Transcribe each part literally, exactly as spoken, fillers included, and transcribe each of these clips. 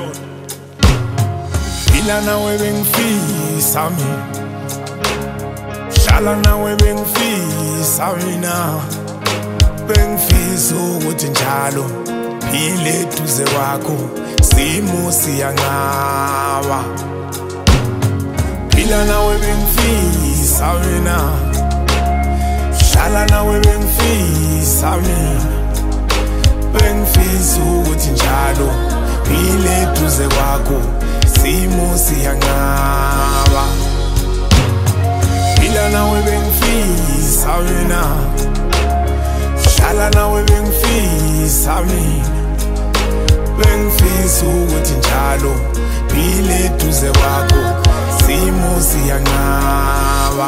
Phila nawe bengifisa mina, hlala nawe bengifisa mina, bengifisa ukuthi njalo phile eduze kwakho simo siyanqaba. Phila nawe bengifisa mina, hlala nawe bengifisa mina, bengifisa ukuthi njalo phile eduze kwakho simo siyanqaba. Phila nawe bengifisa mina, hlala nawe bengifisa mina, bengifisa ukuthi njalo phile eduze kwakho simo siyanqaba.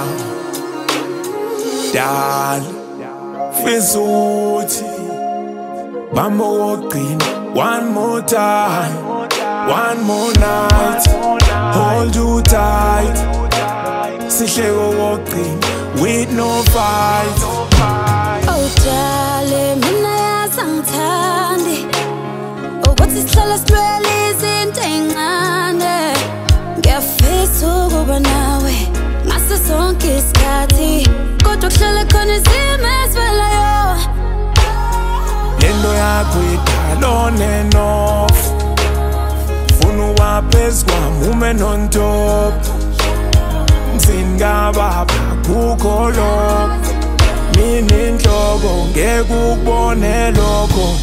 Dali fisa ukuthi bamba wogcina one more time, one more night, hold you tight, sihleko wogcina with no fight. Oh dale, mina yazangithandi ukuthi sihlala sihlwele izinto ey'ncane. Ngiyafisa ukuba nawe ngaso sonke isikhathi, kodwa kuhlala khona izimo ezivelayo. Lento yakho idala on and off, funa uwaphezu kwami ume on top. Ngizini kababa kukho lokho, mina inhloko ngeke ukubone lokho.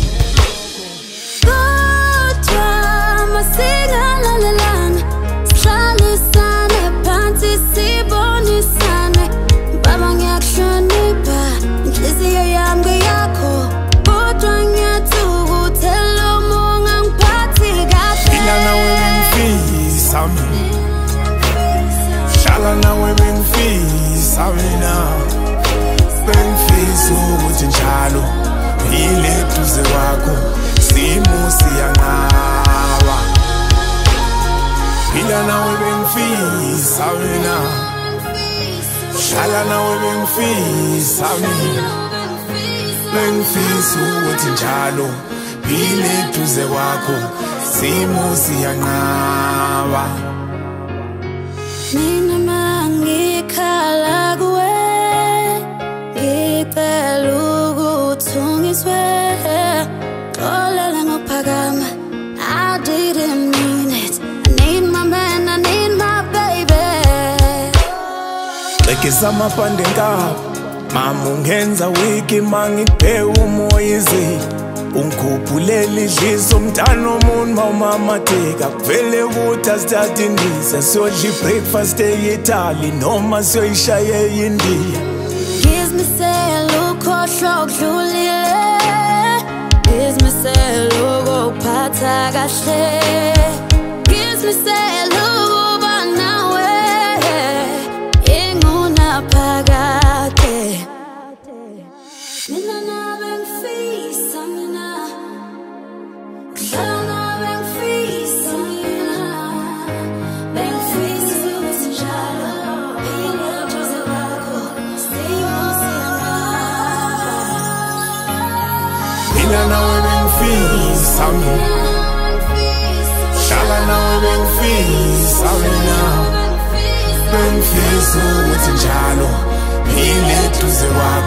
Kodwa masingalalelana, sihlalisane phansi sibonisane. Baba ngiyakuhlonipha, inhliziyo yami ngeyakho, kodwa ngiyathukuthela uma ungangiphathi kahle. Phila nawe bengifisa mina, hlala nawe bengifisa mina, bengifisa ukuthi njalo phile eduze kwakho simo siyanqaba. Phila nawe bengifisa mina, hlala nawe bengifisa mina, bengifisa ukuthi njalo phile eduze kwakho simo siyanqaba. Mina mangikhala kuwe, ngicela ukuthi ungizwe. Xolela ngokuphakama, I didn't mean it. I need my man, I need my baby. Lekisa amapande nkaba, mama ungenza wiki mangibheke umoya izini. Ungikhuphulele idliso umntana omuntu mawumamatheka, kuvele ukuthi asithathe indiza siyodla i-breakfast e-Italy noma siyoyishaya e-India. Ngizimisele ukhohlwa okudlulile, ngizimisele ukuphatha kahle, ngizimisele ukuba nawe ingunaphakade. Mina nawe ngifisa mina, hlala nawe ngifisa mina, bengifisa ukuthi njalo phile eduze kwakho simo siyanqaba. Phila nawe bengifisa mina, hlala nawe bengifisa mina, bengifisa ukuthi njalo phile eduze kwakho